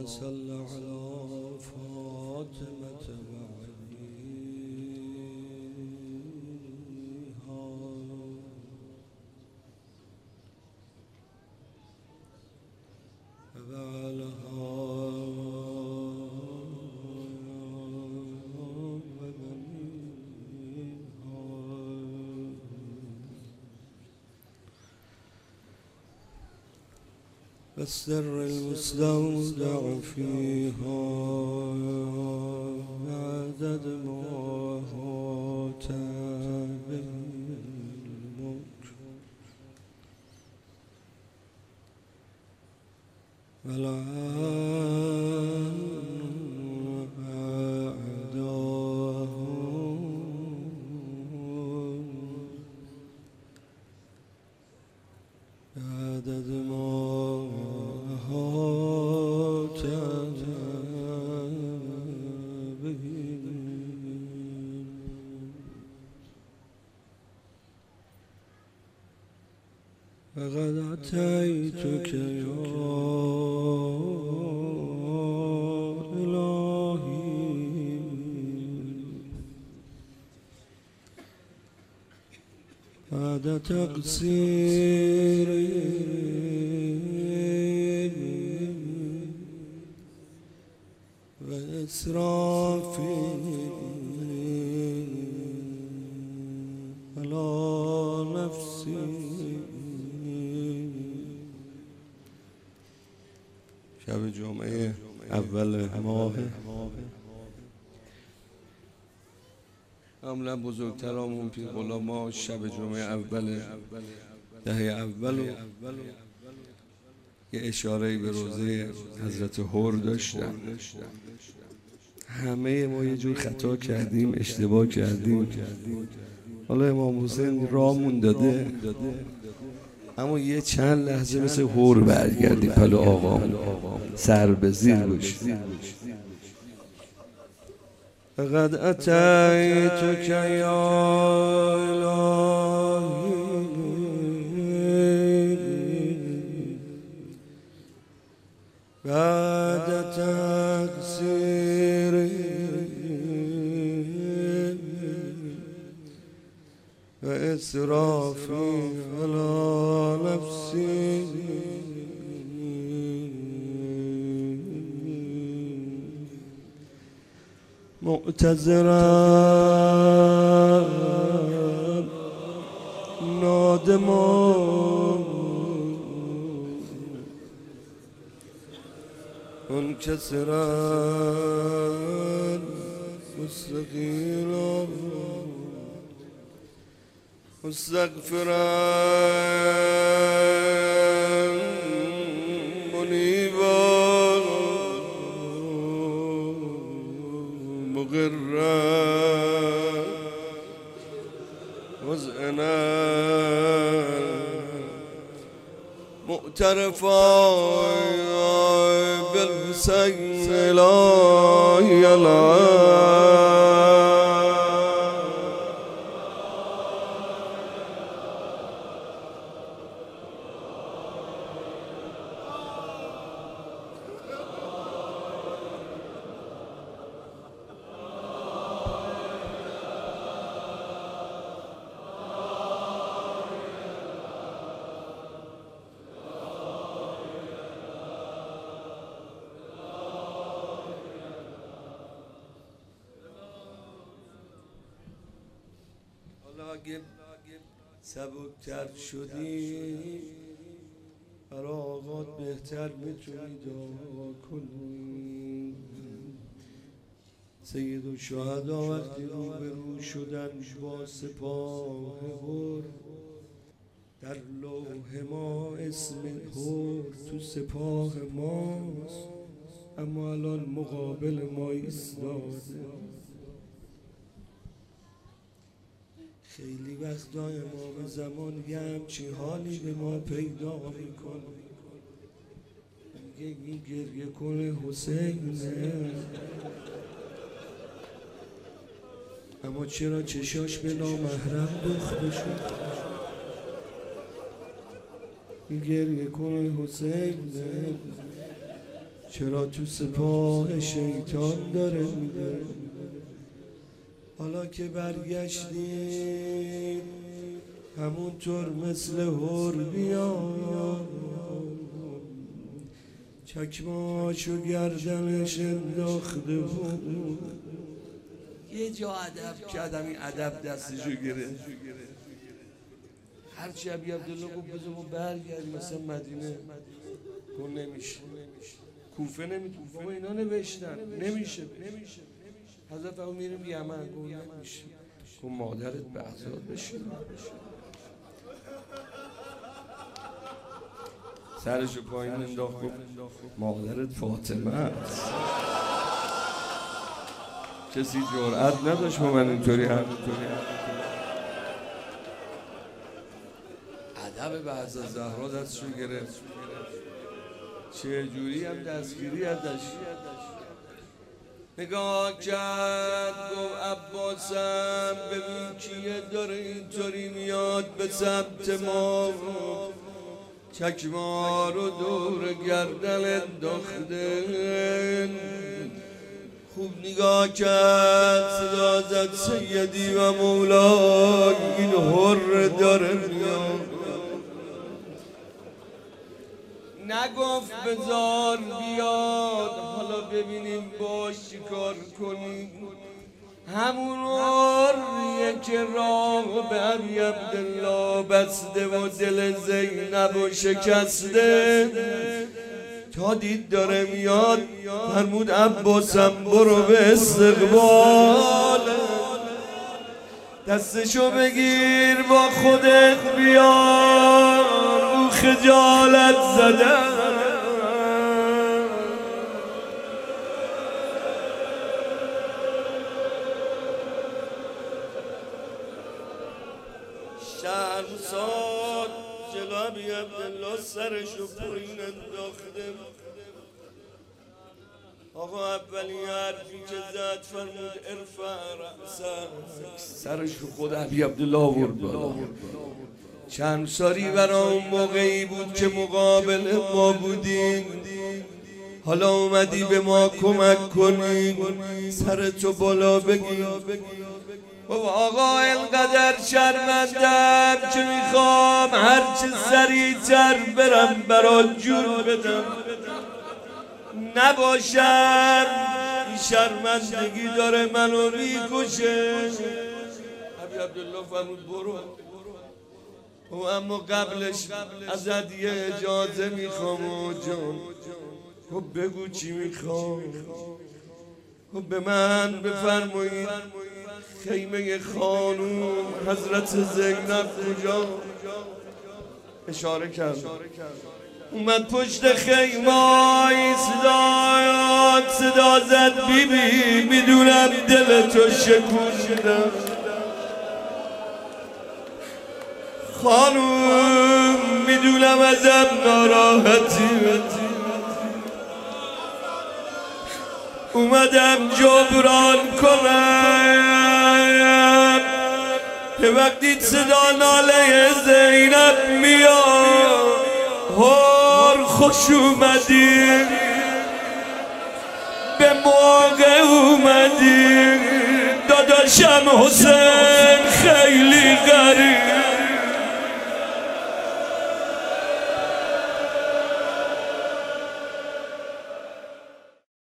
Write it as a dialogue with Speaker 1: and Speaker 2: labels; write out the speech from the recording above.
Speaker 1: صل على فاطمة وعليها وبعلها والسر المستودع فيها بعدد ما أحاط به الملك والعالم وأعداءه بعدد ما فقد أتيتك يا إلهي بعد تقصيري وإسرافي على نفسي شب جمعه اول ماه عملا بزرگترامون پیر غلاما شب جمعه اول دهه اول یه اشاره به روزه حضرت هور داشتن. همه ما یه جور خطا کردیم، اشتباه کردیم. حالا امام حسین رامون داده، اما یه چند لحظه مثل هور برگردیم پلو آقا سر به زیر باشیم. فقد اتیتک یا الهی بعد تقصیری و اسرافی علی نفسی معتذرا نادما منكسرا مستقيلا مستغفرا منيبا مغرا مذعنا مؤترفا بالحسين لا يلعب اگه سبکتر شدی برای آقات بهتر میتونی دعا کنی. سید الشهدا وقتی روبرو شدن با سپاه هور، در لوح ما اسم هور تو سپاه ماست، اما الان مقابل ما ایستاده. خیلی وقتا امام زمان یه همچین حالی به ما پیدا میکنه، میگه این گریه کنه حسینه، اما چرا چشاش به نامحرم دوخته شد؟ این گریه کنه حسینه، چرا تو سپاه شیطان داره میده. حالا که برگشتیم همونطور مثل هور بیان، چکماشو گردنش انداخته بود. یه جا ادب کردم، این ادب دستشو گرفت. هرچی ابی عبدالله گفت بذار ما برگردیم مثلا مدینه، گفت نمیشه. کوفه نمیتونه، بابا اینا نوشتن نمیشه. حضرت فرمود میریم یمن، گفت نمیشه. گفت مادرت بغداد بشین. سرشو پایین انداخت، گفت مادرت فاطمه است. کسی جرأت نداشت با من اینطوری حرف کنه. ادب بعض از زهرا دستشو گرفت، چه جوری هم دستگیری ازش نگاه کرد. گفت عباسم ببین کیه داره اینطوری میاد به سمت ما، چکما رو دور گردن انداخته. خوب نگاه کرد، صدا زد سیدی و مولای این حر داره میاد. نگفت بذار بیاد، حالا ببینیم باش چی کار کنیم. همون حریه که راه به ابی عبدالله بسته و دل زینب و شکسته، تا دید داره میاد فرمود عباسم برو به استقبال، دستشو بگیر با خودت بیار، او خجالت زده. شهرزاد جلو ابی عبدالله سرشو پایین انداخته. آقا اولین حرفی که زد فرمود ارفع رأسک، سرشو خود ابی عبدالله آورد بالا. چند ساری برای اون موقعی بود که مقابل ما بودیم، حالا اومدی به ما کمک کنی، سرتو بالا بگیر. بابا آقا اینقدر شرمندم که میخوام هرچه سریعتر برم برات جور بدم، نباشم این شرمندگی داره منو میکشه. ابی عبدالله فرمود برو. و اما قبلش ازت یه اجازه میخوام جان. خب بگو چی میخوام. خب به من بفرمایید خیمه خانوم حضرت زینب کجا؟ اشاره کرد. اومد پشت خیمه صدا زد بیبی میدونم دل تو شکوندم، خانوم میدونم ازم ناراحتی، اومدم جبران کنم که وقتی صدا ناله زینب میاد هر خوش اومدی، به موقع اومدی، داداشم حسین خیلی